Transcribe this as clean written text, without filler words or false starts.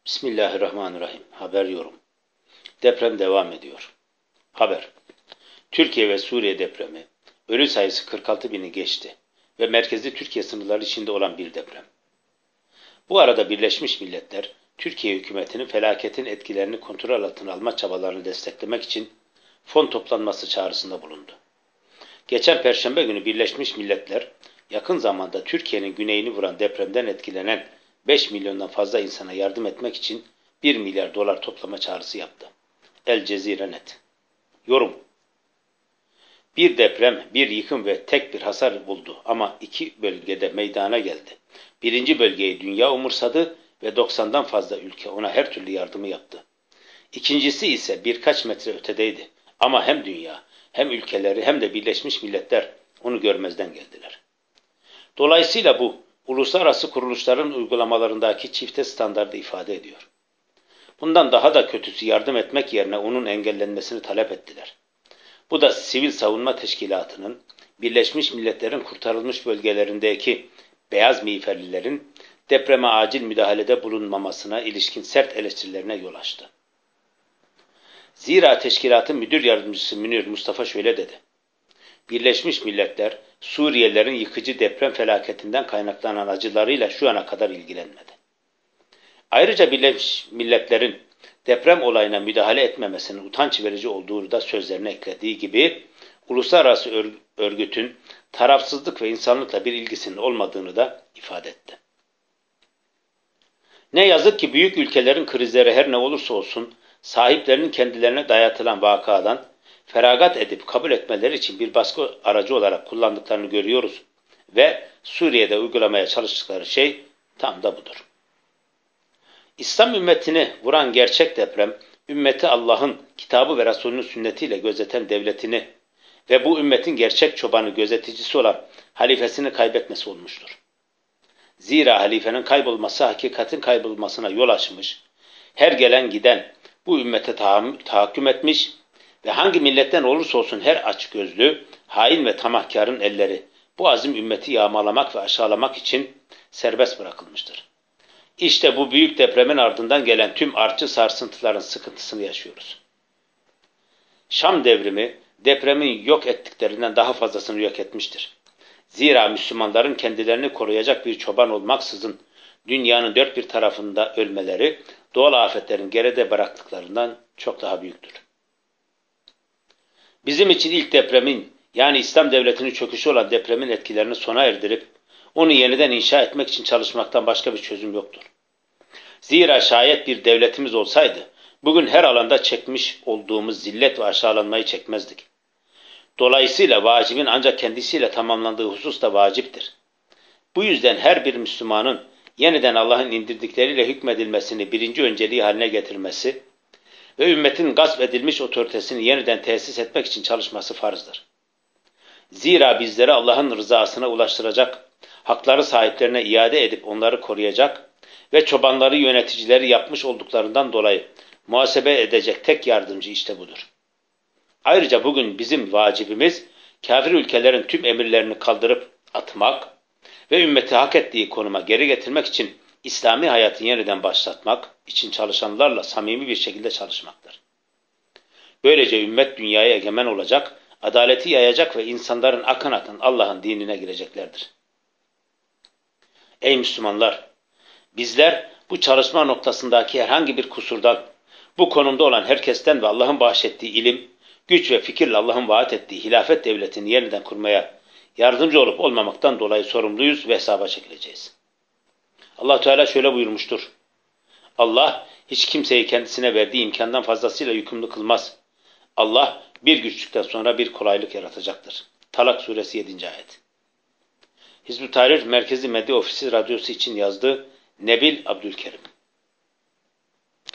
Bismillahirrahmanirrahim. Haber yorum. Deprem devam ediyor. Haber. Türkiye ve Suriye depremi. Ölü sayısı 46 bini geçti ve merkezi Türkiye sınırları içinde olan bir deprem. Bu arada Birleşmiş Milletler, Türkiye hükümetinin felaketin etkilerini kontrol altına alma çabalarını desteklemek için fon toplanması çağrısında bulundu. Geçen Perşembe günü Birleşmiş Milletler, yakın zamanda Türkiye'nin güneyini vuran depremden etkilenen 5 milyondan fazla insana yardım etmek için 1 milyar dolar toplama çağrısı yaptı. El Cezire Net. Yorum. Bir deprem, bir yıkım ve tek bir hasar buldu ama iki bölgede meydana geldi. Birinci bölgeyi dünya umursadı ve 90'dan fazla ülke ona her türlü yardımı yaptı. İkincisi ise birkaç metre ötedeydi ama hem dünya hem ülkeleri hem de Birleşmiş Milletler onu görmezden geldiler. Dolayısıyla bu, uluslararası kuruluşların uygulamalarındaki çifte standardı ifade ediyor. Bundan daha da kötüsü yardım etmek yerine onun engellenmesini talep ettiler. Bu da Sivil Savunma Teşkilatı'nın, Birleşmiş Milletler'in kurtarılmış bölgelerindeki beyaz miğferlilerin depreme acil müdahalede bulunmamasına ilişkin sert eleştirilerine yol açtı. Zira teşkilatın müdür yardımcısı Münir Mustafa şöyle dedi. Birleşmiş Milletler, Suriyelilerin yıkıcı deprem felaketinden kaynaklanan acılarıyla şu ana kadar ilgilenmedi. Ayrıca Birleşmiş Milletler'in deprem olayına müdahale etmemesinin utanç verici olduğunu da sözlerine eklediği gibi, uluslararası örgütün tarafsızlık ve insanlıkla bir ilgisinin olmadığını da ifade etti. Ne yazık ki büyük ülkelerin krizleri her ne olursa olsun, sahiplerinin kendilerine dayatılan vakadan feragat edip kabul etmeleri için bir baskı aracı olarak kullandıklarını görüyoruz ve Suriye'de uygulamaya çalıştıkları şey tam da budur. İslam ümmetini vuran gerçek deprem, ümmeti Allah'ın kitabı ve Resulünün sünnetiyle gözeten devletini ve bu ümmetin gerçek çobanı, gözeticisi olan halifesini kaybetmesi olmuştur. Zira halifenin kaybolması hakikatin kaybolmasına yol açmış, her gelen giden bu ümmete tahakküm etmiş ve hangi milletten olursa olsun her açgözlü, hain ve tamahkarın elleri bu azim ümmeti yağmalamak ve aşağılamak için serbest bırakılmıştır. İşte bu büyük depremin ardından gelen tüm artçı sarsıntıların sıkıntısını yaşıyoruz. Şam devrimi depremin yok ettiklerinden daha fazlasını yok etmiştir. Zira Müslümanların kendilerini koruyacak bir çoban olmaksızın dünyanın dört bir tarafında ölmeleri doğal afetlerin geride bıraktıklarından çok daha büyüktür. Bizim için ilk depremin, yani İslam devletinin çöküşü olan depremin etkilerini sona erdirip onu yeniden inşa etmek için çalışmaktan başka bir çözüm yoktur. Zira şayet bir devletimiz olsaydı, bugün her alanda çekmiş olduğumuz zillet ve aşağılanmayı çekmezdik. Dolayısıyla vacibin ancak kendisiyle tamamlandığı husus da vaciptir. Bu yüzden her bir Müslümanın yeniden Allah'ın indirdikleriyle hükmedilmesini birinci önceliği haline getirmesi ve ümmetin gasp edilmiş otoritesini yeniden tesis etmek için çalışması farzdır. Zira bizleri Allah'ın rızasına ulaştıracak, hakları sahiplerine iade edip onları koruyacak ve çobanları yöneticileri yapmış olduklarından dolayı muhasebe edecek tek yardımcı işte budur. Ayrıca bugün bizim vacibimiz kafir ülkelerin tüm emirlerini kaldırıp atmak ve ümmeti hak ettiği konuma geri getirmek için İslami hayatı yeniden başlatmak için çalışanlarla samimi bir şekilde çalışmaktır. Böylece ümmet dünyaya egemen olacak, adaleti yayacak ve insanların akın akın Allah'ın dinine gireceklerdir. Ey Müslümanlar! Bizler bu çalışma noktasındaki herhangi bir kusurdan, bu konumda olan herkesten ve Allah'ın bahşettiği ilim, güç ve fikirle Allah'ın vaat ettiği hilafet devletini yeniden kurmaya yardımcı olup olmamaktan dolayı sorumluyuz ve hesaba çekileceğiz. Allah Teala şöyle buyurmuştur. Allah hiç kimseyi kendisine verdiği imkandan fazlasıyla yükümlü kılmaz. Allah bir güçlükten sonra bir kolaylık yaratacaktır. Talak suresi 7. ayet. Hizb-ı Tahrir Merkezi Medya Ofisi Radyosu için yazdığı Nebil Abdülkerim.